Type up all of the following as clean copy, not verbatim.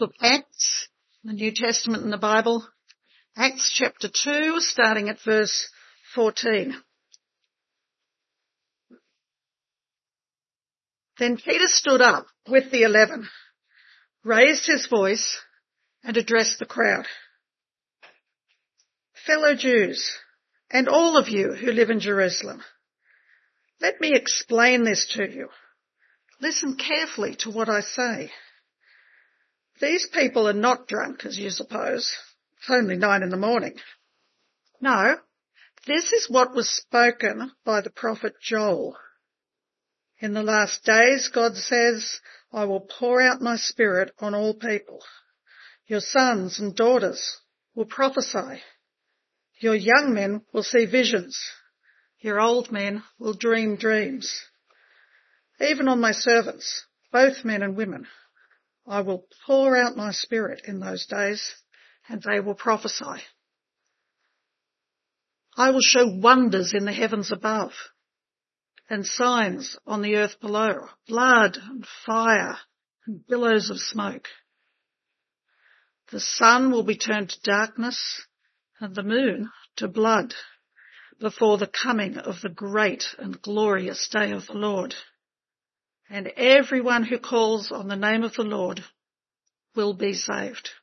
book Acts, the New Testament in the Bible, Acts chapter 2, starting at verse 14. Then Peter stood up with the 11, raised his voice, and addressed the crowd. Fellow Jews, and all of you who live in Jerusalem, let me explain this to you. Listen carefully to what I say. These people are not drunk, as you suppose. It's only 9 a.m. No, this is what was spoken by the prophet Joel. In the last days, God says, I will pour out my spirit on all people. Your sons and daughters will prophesy. Your young men will see visions. Your old men will dream dreams. Even on my servants, both men and women, I will pour out my spirit in those days, and they will prophesy. I will show wonders in the heavens above, and signs on the earth below, blood and fire and billows of smoke. The sun will be turned to darkness and the moon to blood before the coming of the great and glorious day of the Lord. And everyone who calls on the name of the Lord will be saved.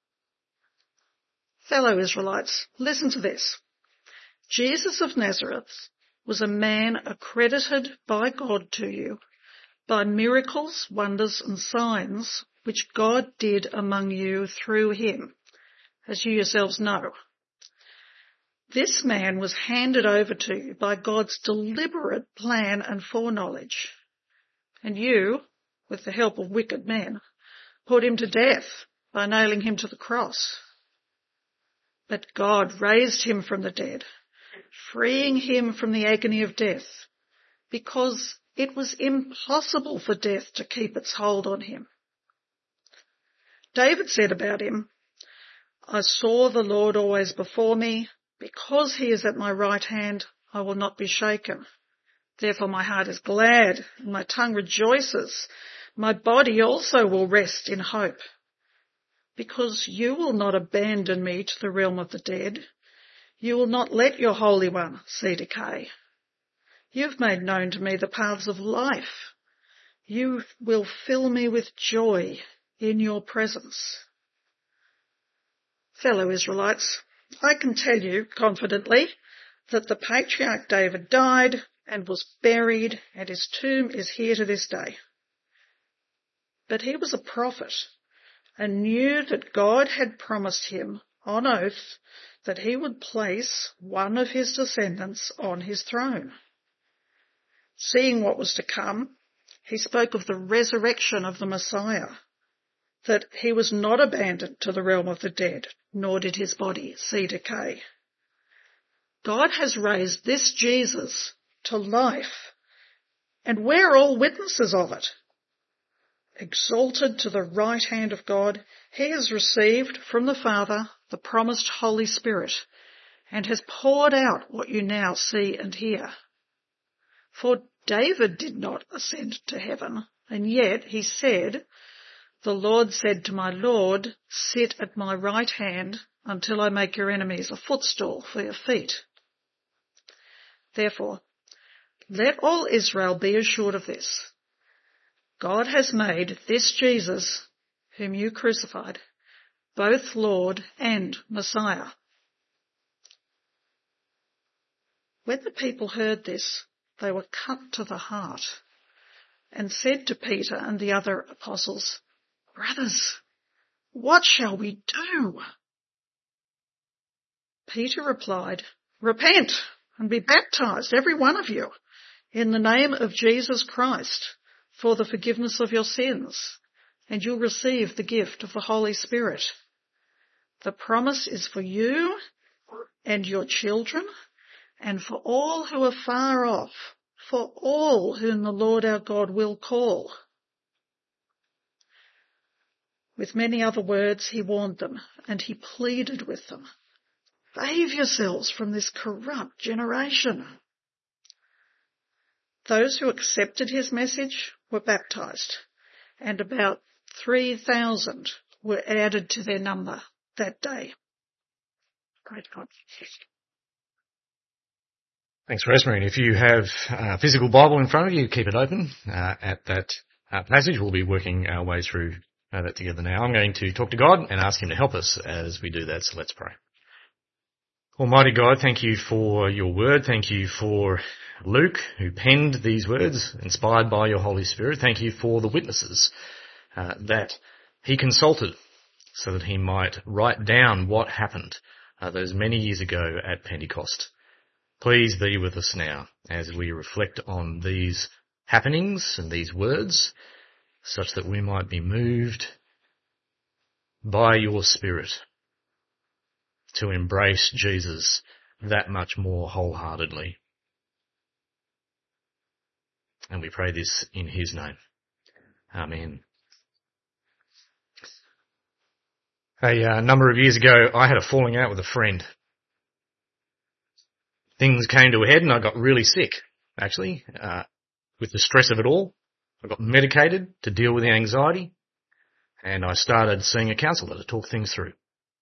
Fellow Israelites, listen to this. Jesus of Nazareth was a man accredited by God to you by miracles, wonders and signs which God did among you through him, as you yourselves know. This man was handed over to you by God's deliberate plan and foreknowledge. And you, with the help of wicked men, put him to death by nailing him to the cross. But God raised him from the dead, freeing him from the agony of death, because it was impossible for death to keep its hold on him. David said about him, I saw the Lord always before me. Because he is at my right hand, I will not be shaken. Therefore my heart is glad, and my tongue rejoices. My body also will rest in hope. Because you will not abandon me to the realm of the dead. You will not let your Holy One see decay. You have made known to me the paths of life. You will fill me with joy in your presence. Fellow Israelites, I can tell you confidently that the patriarch David died and was buried, and his tomb is here to this day. But he was a prophet and knew that God had promised him on oath that he would place one of his descendants on his throne. Seeing what was to come, he spoke of the resurrection of the Messiah, that he was not abandoned to the realm of the dead, nor did his body see decay. God has raised this Jesus to life, and we're all witnesses of it. Exalted to the right hand of God, he has received from the Father the promised Holy Spirit, and has poured out what you now see and hear. For David did not ascend to heaven, and yet he said, the Lord said to my Lord, sit at my right hand until I make your enemies a footstool for your feet. Therefore, let all Israel be assured of this. God has made this Jesus, whom you crucified, both Lord and Messiah. When the people heard this, they were cut to the heart and said to Peter and the other apostles, Brothers, what shall we do? Peter replied, Repent and be baptized, every one of you, in the name of Jesus Christ, for the forgiveness of your sins, and you'll receive the gift of the Holy Spirit. The promise is for you and your children, and for all who are far off, for all whom the Lord our God will call. With many other words he warned them, and he pleaded with them, Save yourselves from this corrupt generation. Those who accepted his message were baptized, and about 3,000 were added to their number that day. Praise God. Thanks, Rosemary. If you have a physical Bible in front of you, keep it open at that passage. We'll be working our way through that together now. I'm going to talk to God and ask him to help us as we do that, so let's pray. Almighty God, thank you for your word. Thank you for Luke, who penned these words, inspired by your Holy Spirit. Thank you for the witnesses that he consulted so that he might write down what happened those many years ago at Pentecost. Please be with us now as we reflect on these happenings and these words, such that we might be moved by your Spirit to embrace Jesus that much more wholeheartedly. And we pray this in his name. Amen. A number of years ago, I had a falling out with a friend. Things came to a head and I got really sick, actually, with the stress of it all. I got medicated to deal with the anxiety, and I started seeing a counsellor to talk things through.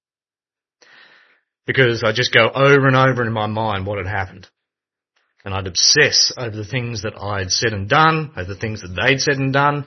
Because I just go over and over in my mind what had happened. And I'd obsess over the things that I'd said and done, over the things that they'd said and done.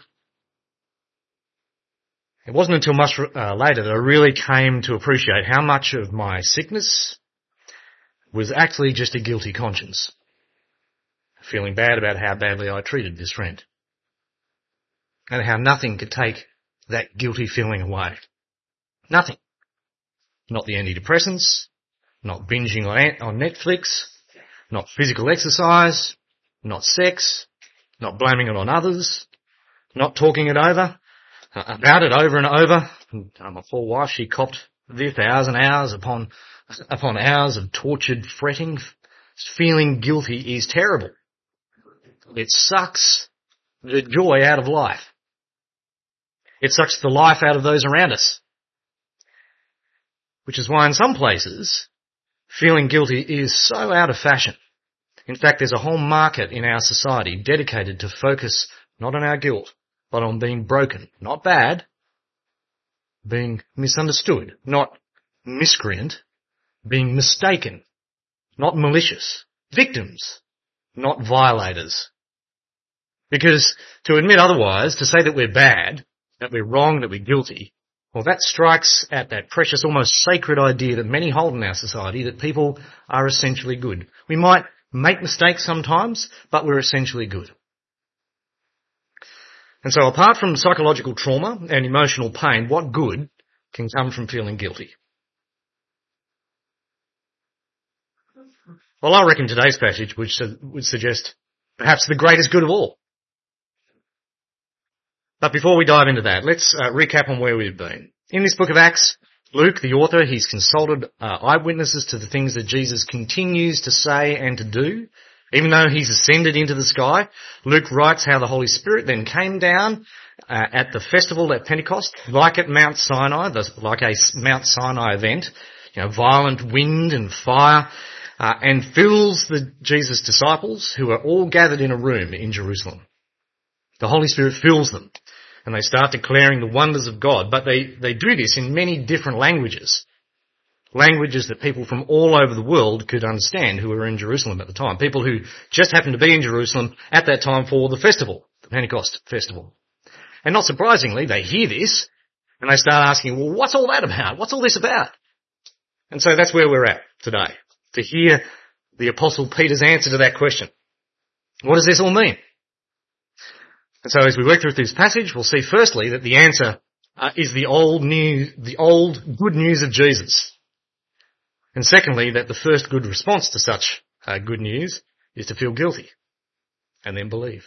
It wasn't until much later that I really came to appreciate how much of my sickness was actually just a guilty conscience. Feeling bad about how badly I treated this friend. And how nothing could take that guilty feeling away. Nothing. Not the antidepressants, not binging on Netflix, not physical exercise, not sex, not blaming it on others, not talking it over, about it over and over. My poor wife, she copped this hours and hours upon hours of tortured fretting. Feeling guilty is terrible. It sucks the joy out of life. It sucks the life out of those around us. Which is why in some places, feeling guilty is so out of fashion. In fact, there's a whole market in our society dedicated to focus not on our guilt, but on being broken. Not bad, being misunderstood. Not miscreant, being mistaken. Not malicious. Victims, not violators. Because to admit otherwise, to say that we're bad, that we're wrong, that we're guilty, well, that strikes at that precious, almost sacred idea that many hold in our society, that people are essentially good. We might make mistakes sometimes, but we're essentially good. And so apart from psychological trauma and emotional pain, what good can come from feeling guilty? Well, I reckon today's passage would suggest perhaps the greatest good of all. But before we dive into that, let's recap on where we've been. In this book of Acts, Luke, the author, he's consulted eyewitnesses to the things that Jesus continues to say and to do. Even though he's ascended into the sky, Luke writes how the Holy Spirit then came down at the festival at Pentecost, like at Mount Sinai, like a Mount Sinai event, violent wind and fire, and fills the Jesus disciples who are all gathered in a room in Jerusalem. The Holy Spirit fills them. And they start declaring the wonders of God. But they do this in many different languages. Languages that people from all over the world could understand who were in Jerusalem at the time. People who just happened to be in Jerusalem at that time for the festival, the Pentecost festival. And not surprisingly, they hear this and they start asking, well, what's all that about? What's all this about? And so that's where we're at today, to hear the Apostle Peter's answer to that question. What does this all mean? And so as we work through this passage, we'll see firstly that the answer is the old good news of Jesus. And secondly, that the first good response to such good news is to feel guilty and then believe.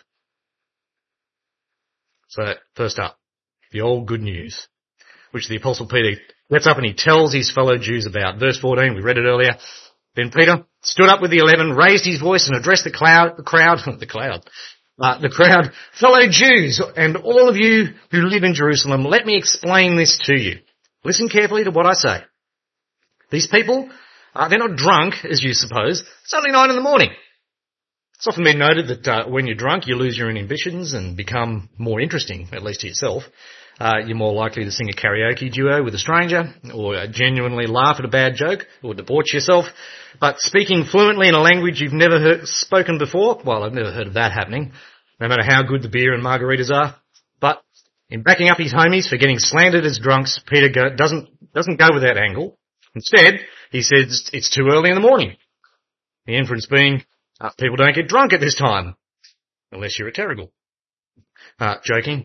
So first up, the old good news, which the Apostle Peter gets up and he tells his fellow Jews about. Verse 14, we read it earlier. Then Peter stood up with the 11, raised his voice and addressed the crowd, fellow Jews, and all of you who live in Jerusalem, let me explain this to you. Listen carefully to what I say. These people, they're not drunk, as you suppose. It's only 9 a.m. It's often been noted that when you're drunk, you lose your inhibitions and become more interesting, at least to yourself. You're more likely to sing a karaoke duo with a stranger, or genuinely laugh at a bad joke, or debauch yourself. But speaking fluently in a language you've never spoken before, well, I've never heard of that happening, no matter how good the beer and margaritas are. But in backing up his homies for getting slandered as drunks, Peter doesn't go with that angle. Instead, he says it's too early in the morning. The inference being, people don't get drunk at this time, unless you're a terrigal. Joking.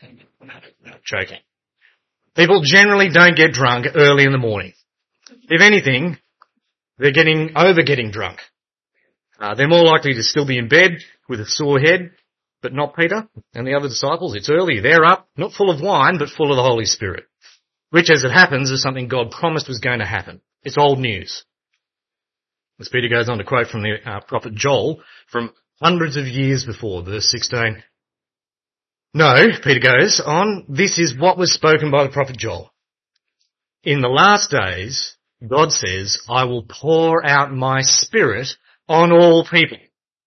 People generally don't get drunk early in the morning. If anything, they're getting drunk. They're more likely to still be in bed with a sore head, but not Peter and the other disciples. It's early. They're up, not full of wine, but full of the Holy Spirit, which, as it happens, is something God promised was going to happen. It's old news. As Peter goes on to quote from the prophet Joel from hundreds of years before, verse 16. No, Peter goes on, this is what was spoken by the prophet Joel. In the last days, God says, I will pour out my Spirit on all people.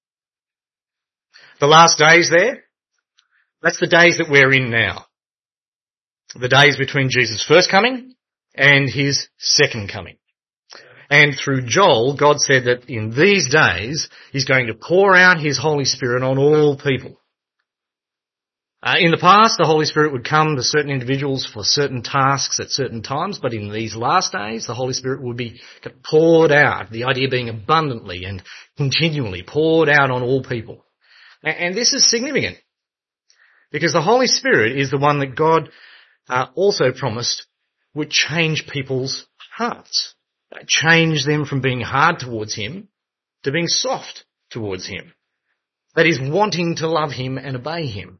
The last days there, that's the days that we're in now. The days between Jesus' first coming and his second coming. And through Joel, God said that in these days, he's going to pour out his Holy Spirit on all people. In the past, the Holy Spirit would come to certain individuals for certain tasks at certain times, but in these last days, the Holy Spirit would be poured out, the idea being abundantly and continually poured out on all people. And this is significant, because the Holy Spirit is the one that God also promised would change people's hearts, change them from being hard towards him to being soft towards him. That is, wanting to love him and obey him.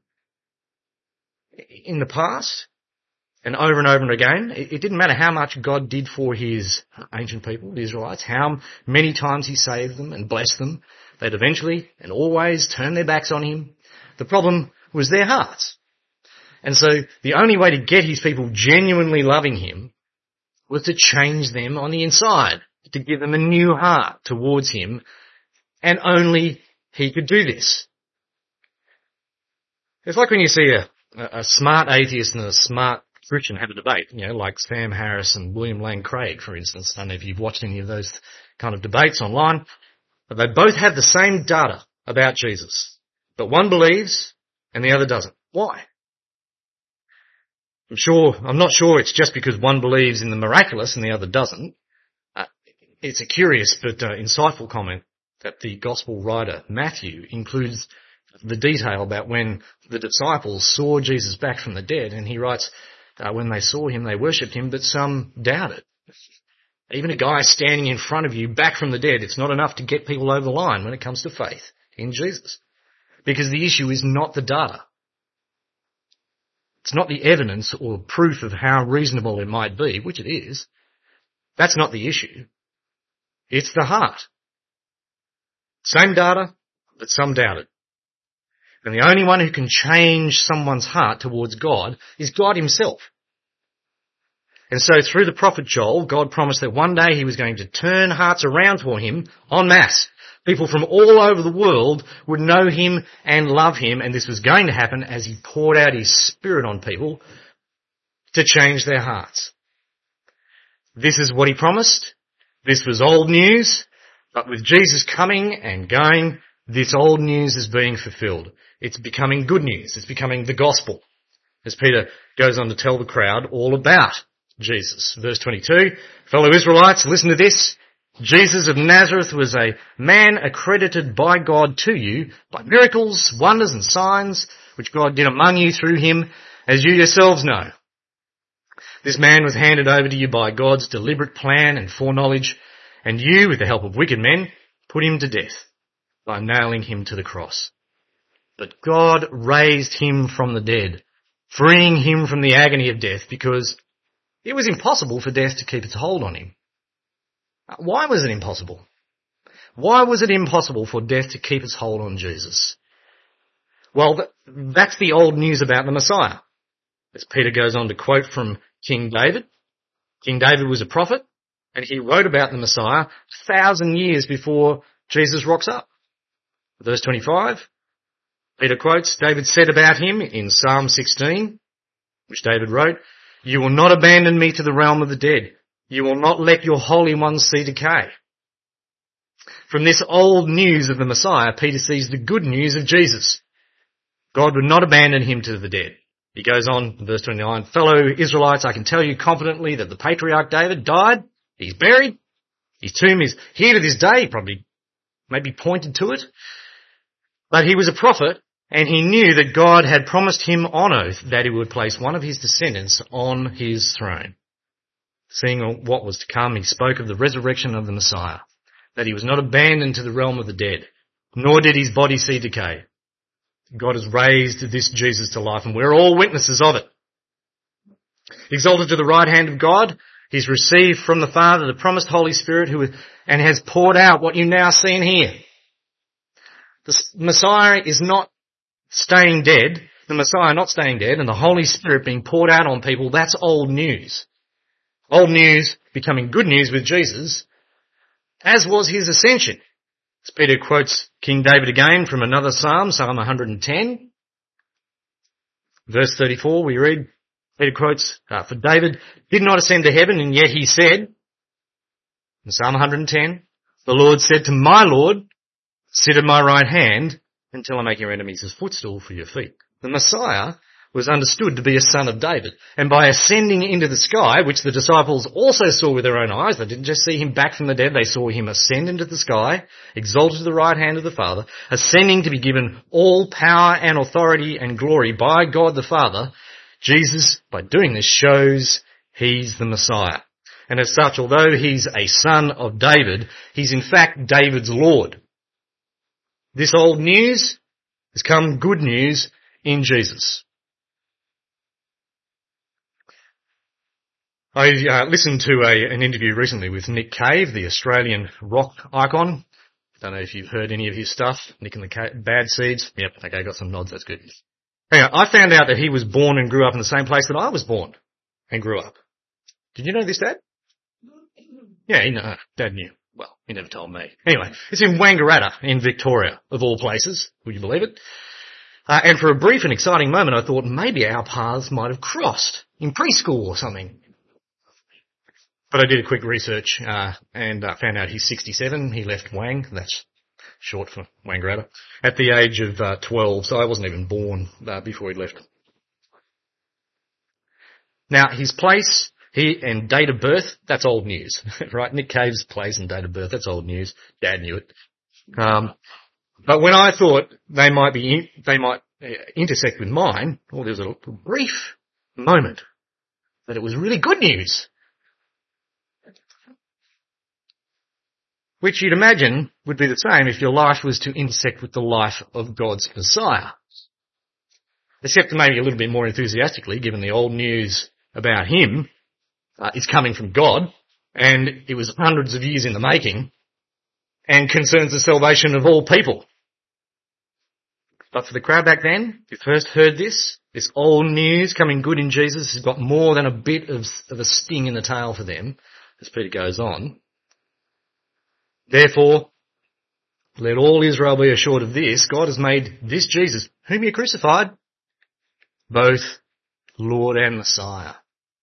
In the past, and over again, it didn't matter how much God did for his ancient people, the Israelites, how many times he saved them and blessed them, they'd eventually and always turn their backs on him. The problem was their hearts. And so the only way to get his people genuinely loving him was to change them on the inside, to give them a new heart towards him, and only he could do this. It's like when you see a smart atheist and a smart Christian have a debate, like Sam Harris and William Lane Craig, for instance. I don't know if you've watched any of those kind of debates online, but they both have the same data about Jesus. But one believes and the other doesn't. Why? I'm not sure it's just because one believes in the miraculous and the other doesn't. It's a curious but insightful comment that the gospel writer Matthew includes the detail about when the disciples saw Jesus back from the dead, and he writes, when they saw him, they worshipped him, but some doubted. Even a guy standing in front of you back from the dead, it's not enough to get people over the line when it comes to faith in Jesus. Because the issue is not the data. It's not the evidence or proof of how reasonable it might be, which it is. That's not the issue. It's the heart. Same data, but some doubted. And the only one who can change someone's heart towards God is God himself. And so through the prophet Joel, God promised that one day he was going to turn hearts around for him en masse. People from all over the world would know him and love him, and this was going to happen as he poured out his Spirit on people to change their hearts. This is what he promised. This was old news, but with Jesus coming and going, this old news is being fulfilled. It's becoming good news. It's becoming the gospel. As Peter goes on to tell the crowd all about Jesus. Verse 22, fellow Israelites, listen to this. Jesus of Nazareth was a man accredited by God to you by miracles, wonders and signs which God did among you through him, as you yourselves know. This man was handed over to you by God's deliberate plan and foreknowledge, and you, with the help of wicked men, put him to death by nailing him to the cross. But God raised him from the dead, freeing him from the agony of death, because it was impossible for death to keep its hold on him. Why was it impossible? Why was it impossible for death to keep its hold on Jesus? Well, that's the old news about the Messiah. As Peter goes on to quote from King David. King David was a prophet, and he wrote about the Messiah 1,000 years before Jesus rocks up. Verse 25, Peter quotes, David said about him in Psalm 16, which David wrote, "You will not abandon me to the realm of the dead. You will not let your Holy One see decay." From this old news of the Messiah, Peter sees the good news of Jesus. God would not abandon him to the dead. He goes on in verse 29, "Fellow Israelites, I can tell you confidently that the patriarch David died, he's buried, his tomb is here to this day," probably maybe pointed to it. "But he was a prophet, and he knew that God had promised him on oath that he would place one of his descendants on his throne." Seeing what was to come, he spoke of the resurrection of the Messiah, that he was not abandoned to the realm of the dead, nor did his body see decay. God has raised this Jesus to life, and we're all witnesses of it. Exalted to the right hand of God, he's received from the Father the promised Holy Spirit and has poured out what you now see and hear. The Messiah is not staying dead, and the Holy Spirit being poured out on people, that's old news. Old news becoming good news with Jesus, as was his ascension. As Peter quotes King David again from another psalm, Psalm 110. Verse 34, we read, Peter quotes, "For David did not ascend to heaven, and yet he said," in Psalm 110, "The Lord said to my Lord, sit at my right hand until I make your enemies as footstool for your feet." The Messiah was understood to be a son of David. And by ascending into the sky, which the disciples also saw with their own eyes, they didn't just see him back from the dead, they saw him ascend into the sky, exalted to the right hand of the Father, ascending to be given all power and authority and glory by God the Father. Jesus, by doing this, shows he's the Messiah. And as such, although he's a son of David, he's in fact David's Lord. This old news has come good news in Jesus. I listened to an interview recently with Nick Cave, the Australian rock icon. Don't know if you've heard any of his stuff. Nick and the Bad Seeds. Yep, okay, got some nods, that's good. Anyway, I found out that he was born and grew up in the same place that I was born and grew up. Did you know this, Dad? Yeah, Dad knew. Well, he never told me. Anyway, it's in Wangaratta in Victoria, of all places. Would you believe it? And for a brief and exciting moment, I thought maybe our paths might have crossed in preschool or something. But I did a quick research and found out he's 67. He left Wang, that's short for Wangaratta, at the age of 12, so I wasn't even born before he left. Now, his place and date of birth, that's old news, right? Nick Cave's place and date of birth, that's old news. Dad knew it. But when I thought they might intersect with mine, there was a brief moment that it was really good news. Which you'd imagine would be the same if your life was to intersect with the life of God's Messiah. Except maybe a little bit more enthusiastically, given the old news about him is coming from God, and it was hundreds of years in the making, and concerns the salvation of all people. But for the crowd back then, who first heard this old news coming good in Jesus has got more than a bit of a sting in the tail for them, as Peter goes on. Therefore, let all Israel be assured of this, God has made this Jesus, whom you crucified, both Lord and Messiah.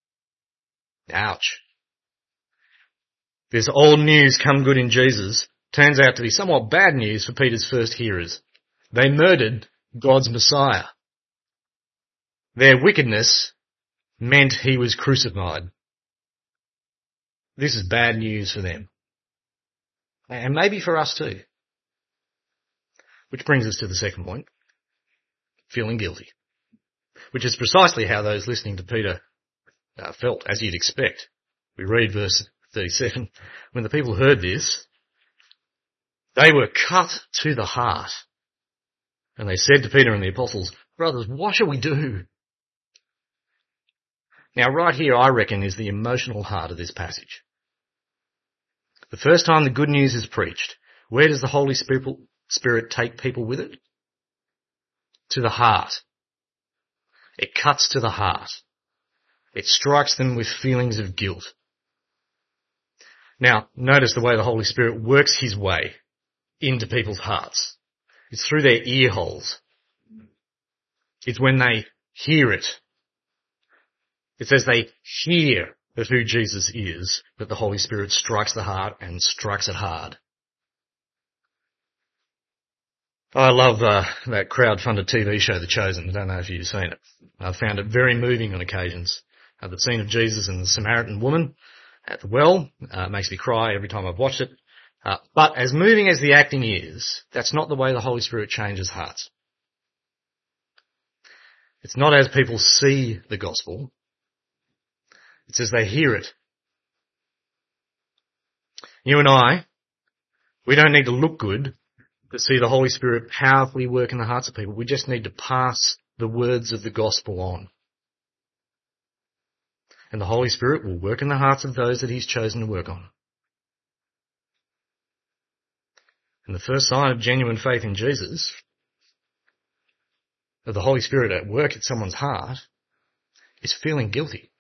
Ouch. This old news come good in Jesus turns out to be somewhat bad news for Peter's first hearers. They murdered God's Messiah. Their wickedness meant he was crucified. This is bad news for them. And maybe for us too. Which brings us to the second point. Feeling guilty. Which is precisely how those listening to Peter felt, as you'd expect. We read verse 37. When the people heard this, they were cut to the heart. And they said to Peter and the apostles, "Brothers, what shall we do?" Now right here, I reckon, is the emotional heart of this passage. The first time the good news is preached, where does the Holy Spirit take people with it? To the heart. It cuts to the heart. It strikes them with feelings of guilt. Now, notice the way the Holy Spirit works his way into people's hearts. It's through their ear holes. It's when they hear it It's as they hear of who Jesus is that the Holy Spirit strikes the heart and strikes it hard. I love that crowd-funded TV show, The Chosen. I don't know if you've seen it. I found it very moving on occasions. The scene of Jesus and the Samaritan woman at the well makes me cry every time I've watched it. But as moving as the acting is, that's not the way the Holy Spirit changes hearts. It's not as people see the gospel. It's as they hear it. You and I, we don't need to look good to see the Holy Spirit powerfully work in the hearts of people. We just need to pass the words of the gospel on. And the Holy Spirit will work in the hearts of those that He's chosen to work on. And the first sign of genuine faith in Jesus, of the Holy Spirit at work at someone's heart, is feeling guilty.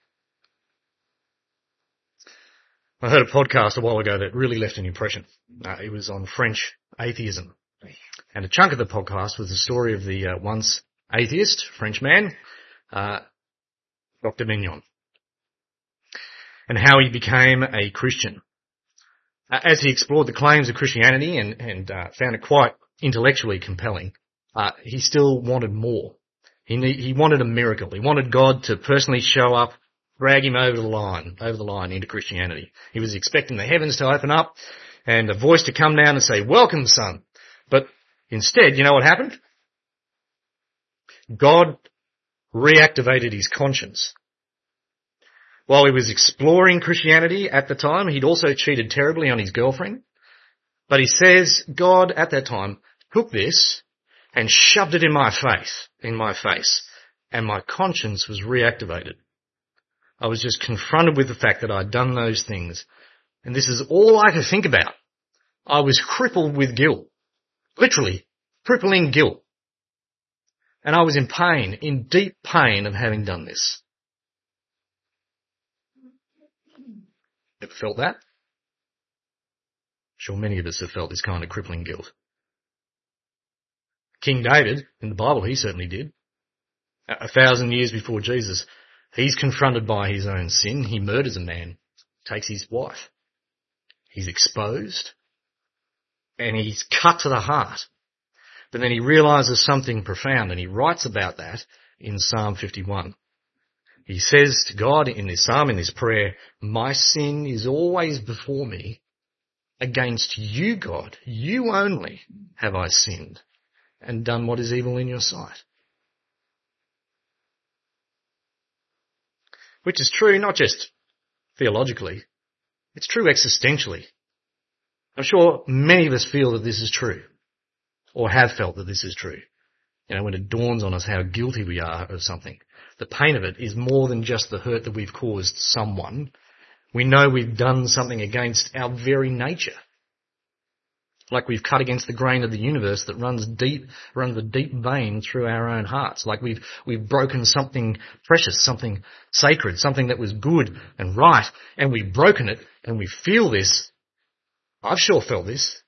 I heard a podcast a while ago that really left an impression. It was on French atheism. And a chunk of the podcast was the story of the once atheist French man, Dr. Mignon, and how he became a Christian. As he explored the claims of Christianity and found it quite intellectually compelling, he still wanted more. He wanted a miracle. He wanted God to personally show up, drag him over the line into Christianity. He was expecting the heavens to open up and a voice to come down and say, "Welcome, son." But instead, you know what happened? God reactivated his conscience. While he was exploring Christianity at the time, he'd also cheated terribly on his girlfriend. But he says God at that time took this and shoved it in my face, and my conscience was reactivated. I was just confronted with the fact that I'd done those things, and this is all I could think about. I was crippled with guilt, literally crippling guilt. And I was in pain, in deep pain of having done this. Ever felt that? Sure, many of us have felt this kind of crippling guilt. King David, in the Bible, he certainly did. 1,000 years before Jesus, he's confronted by his own sin. He murders a man, takes his wife. He's exposed, and he's cut to the heart. But then he realises something profound, and he writes about that in Psalm 51. He says to God in this psalm, in this prayer, "My sin is always before me. Against you, God, you only have I sinned and done what is evil in your sight." Which is true not just theologically, it's true existentially. I'm sure many of us feel that this is true, or have felt that this is true. You know, when it dawns on us how guilty we are of something. The pain of it is more than just the hurt that we've caused someone. We know we've done something against our very nature. Like we've cut against the grain of the universe that runs a deep vein through our own hearts. Like we've broken something precious, something sacred, something that was good and right, and we've broken it, and we feel this. I've sure felt this.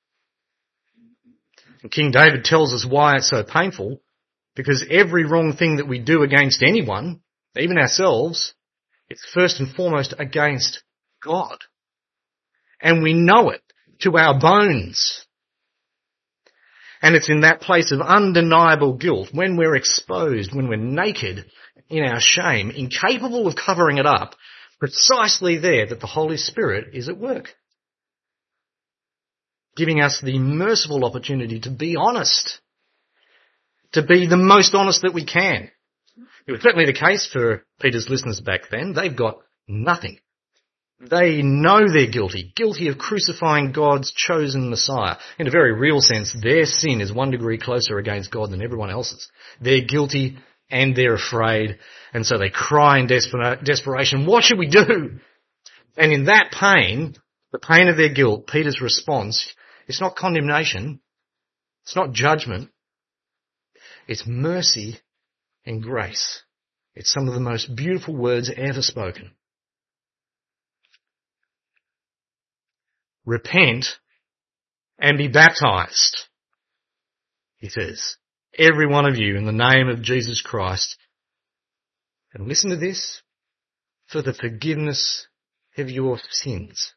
And King David tells us why it's so painful, because every wrong thing that we do against anyone, even ourselves, it's first and foremost against God. And we know it to our bones. And it's in that place of undeniable guilt, when we're exposed, when we're naked in our shame, incapable of covering it up, precisely there that the Holy Spirit is at work, giving us the merciful opportunity to be honest, to be the most honest that we can. It was certainly the case for Peter's listeners back then. They've got nothing. They know they're guilty of crucifying God's chosen Messiah. In a very real sense, their sin is 1 degree closer against God than everyone else's. They're guilty and they're afraid, and so they cry in desperation, "What should we do?" And in that pain, the pain of their guilt, Peter's response, it's not condemnation, it's not judgment, it's mercy and grace. It's some of the most beautiful words ever spoken. Repent and be baptized, he says, every one of you, in the name of Jesus Christ, And listen to this, for the forgiveness of your sins.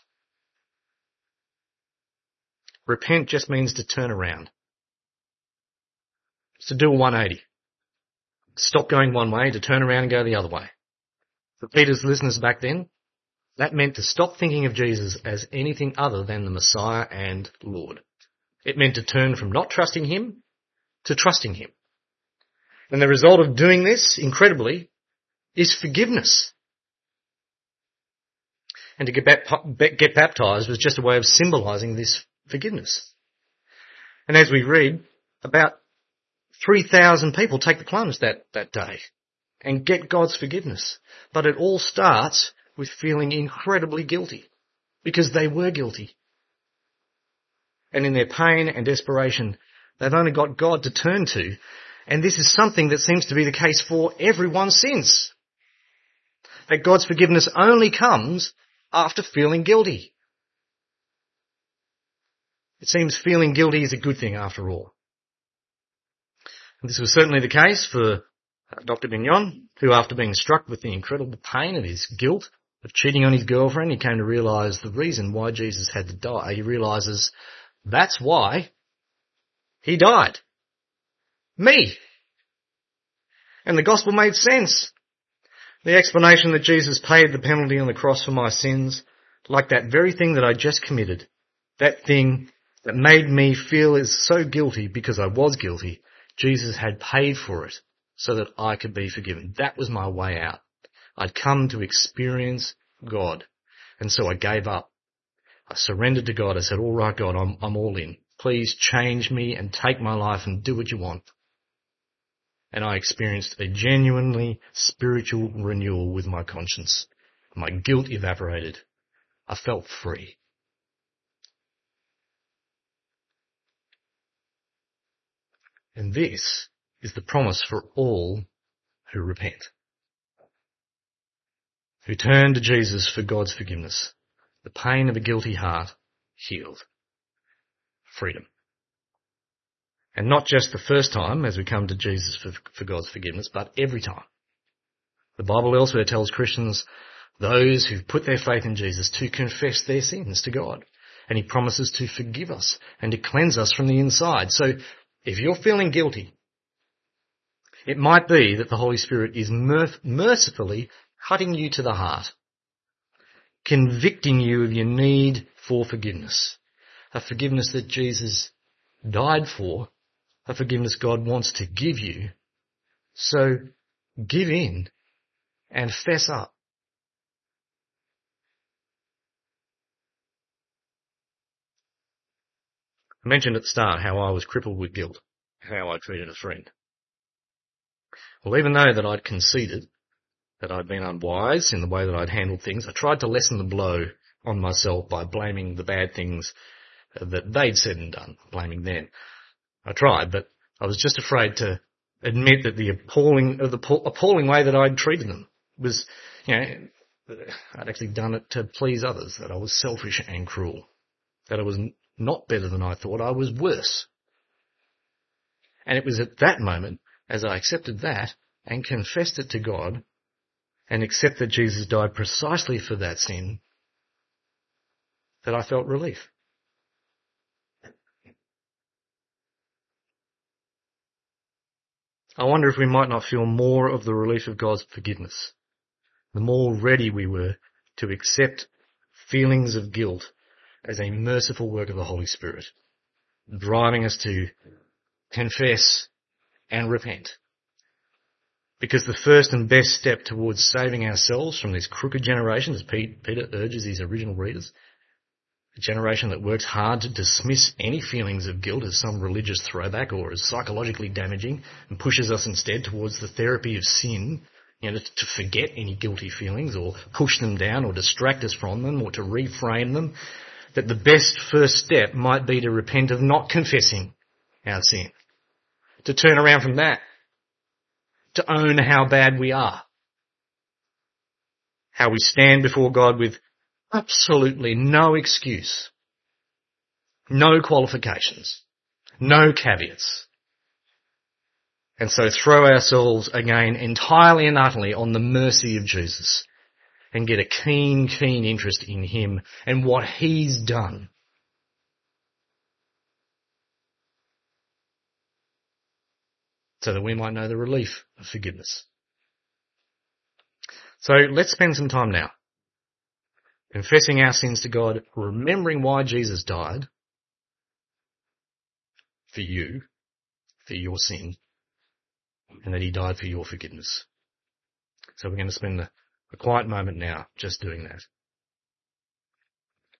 Repent just means to turn around. It's to do a 180. Stop going one way, to turn around and go the other way. For Peter's listeners back then, that meant to stop thinking of Jesus as anything other than the Messiah and Lord. It meant to turn from not trusting him to trusting him. And the result of doing this, incredibly, is forgiveness. And to get baptized was just a way of symbolizing this forgiveness. And as we read, about 3,000 people take the plunge that day and get God's forgiveness. But it all starts with feeling incredibly guilty, because they were guilty. And in their pain and desperation, they've only got God to turn to. And this is something that seems to be the case for everyone since. That God's forgiveness only comes after feeling guilty. It seems feeling guilty is a good thing after all. And this was certainly the case for Dr. Bignon, who after being struck with the incredible pain of his guilt of cheating on his girlfriend, he came to realise the reason why Jesus had to die. He realises that's why he died. Me. And the gospel made sense. The explanation that Jesus paid the penalty on the cross for my sins, like that very thing that I just committed, that thing that made me feel is so guilty because I was guilty, Jesus had paid for it so that I could be forgiven. That was my way out. I'd come to experience God. And so I gave up. I surrendered to God. I said, all right, God, I'm all in. Please change me and take my life and do what you want. And I experienced a genuinely spiritual renewal with my conscience. My guilt evaporated. I felt free. And this is the promise for all who repent, who turn to Jesus for God's forgiveness. The pain of a guilty heart healed. Freedom. And not just the first time as we come to Jesus for God's forgiveness, but every time. The Bible elsewhere tells Christians, those who've put their faith in Jesus, to confess their sins to God. And he promises to forgive us and to cleanse us from the inside. So if you're feeling guilty, it might be that the Holy Spirit is mercifully cutting you to the heart, convicting you of your need for forgiveness, a forgiveness that Jesus died for, a forgiveness God wants to give you. So give in and fess up. I mentioned at the start how I was crippled with guilt, how I treated a friend. Well, even though that I'd conceded that I'd been unwise in the way that I'd handled things, I tried to lessen the blow on myself by blaming the bad things that they'd said and done, blaming them. I tried, but I was just afraid to admit that the appalling way that I'd treated them was, I'd actually done it to please others, that I was selfish and cruel, that I was not better than I thought, I was worse. And it was at that moment, as I accepted that and confessed it to God and accepted that Jesus died precisely for that sin, that I felt relief. I wonder if we might not feel more of the relief of God's forgiveness, the more ready we were to accept feelings of guilt as a merciful work of the Holy Spirit, driving us to confess and repent. Because the first and best step towards saving ourselves from this crooked generation, as Peter urges his original readers, a generation that works hard to dismiss any feelings of guilt as some religious throwback or as psychologically damaging and pushes us instead towards the therapy of sin, to forget any guilty feelings or push them down or distract us from them or to reframe them, that the best first step might be to repent of not confessing our sin, to turn around from that, to own how bad we are, how we stand before God with absolutely no excuse, no qualifications, no caveats, And so throw ourselves again entirely and utterly on the mercy of Jesus and get a keen interest in him and what he's done. So that we might know the relief of forgiveness. So let's spend some time now confessing our sins to God, remembering why Jesus died for you, for your sin, and that he died for your forgiveness. So we're going to spend a quiet moment now just doing that.